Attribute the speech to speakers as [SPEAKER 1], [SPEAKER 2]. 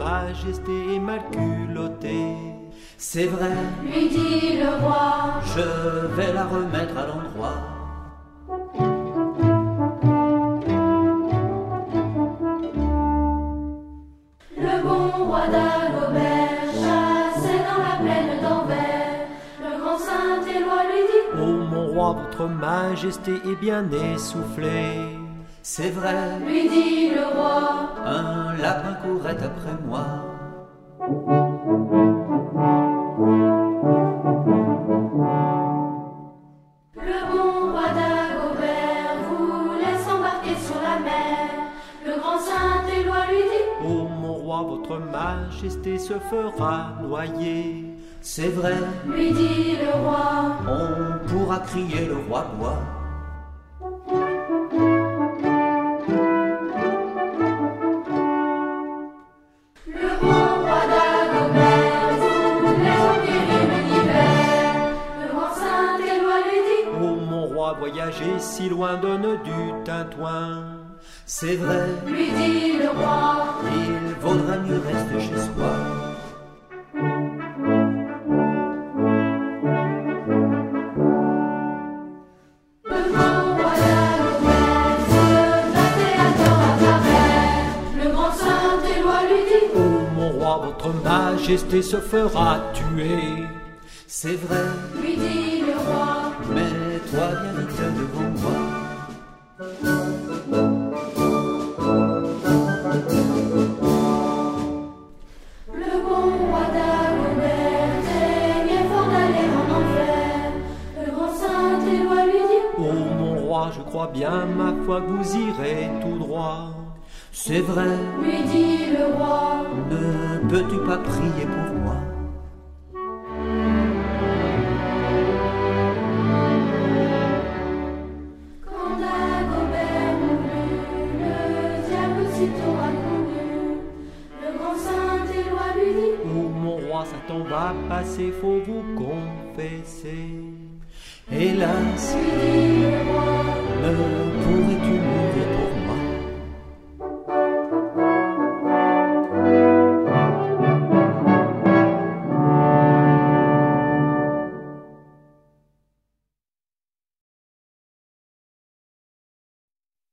[SPEAKER 1] majesté est mal culottée. C'est vrai,
[SPEAKER 2] lui dit le roi,
[SPEAKER 1] je vais la remettre à l'endroit.
[SPEAKER 2] Le bon roi d'Agobert chassait dans la plaine d'Anvers. Le grand Saint-Éloi lui dit,
[SPEAKER 1] ô mon roi, votre majesté est bien essoufflée. C'est vrai,
[SPEAKER 2] lui dit le roi,
[SPEAKER 1] un lapin courait après moi.
[SPEAKER 2] le bon roi d'Agobert voulait s'embarquer sur la mer. Le grand Saint-Éloi lui dit,
[SPEAKER 1] Ô mon roi, votre majesté se fera noyer. C'est vrai,
[SPEAKER 2] lui dit le roi,
[SPEAKER 1] on pourra crier le roi bois.
[SPEAKER 2] le bon roi d'Agobert voulait conquérir l'univers. Le grand Saint-Éloi lui dit,
[SPEAKER 1] Ô mon roi, voyager si loin donne du tintouin. C'est vrai,
[SPEAKER 2] lui dit le roi,
[SPEAKER 1] il vaudra mieux rester chez soi.
[SPEAKER 2] le bon roi d'Agobert se battait à tort à travers. Le grand Saint-Éloi lui dit,
[SPEAKER 1] Ô mon roi, votre majesté se fera tuer. C'est vrai,
[SPEAKER 2] lui dit le roi,
[SPEAKER 1] mais toi viens vite devant moi.
[SPEAKER 2] le bon roi d'Agobert craignait fort d'aller en enfer. Le grand Saint-Éloi lui dit,
[SPEAKER 1] Ô mon roi, je crois bien, ma foi, que vous irez tout droit. C'est vrai,
[SPEAKER 2] lui dit le roi,
[SPEAKER 1] ne peux-tu pas prier pour moi?
[SPEAKER 2] quand Dagobert mourut, le diable aussitôt accourut. Le grand Saint-Éloi lui dit,
[SPEAKER 1] Ô mon roi, Satan va passer, faut vous confesser. Hélas,
[SPEAKER 2] lui dit le roi,
[SPEAKER 1] ne pourrais-tu mourir pour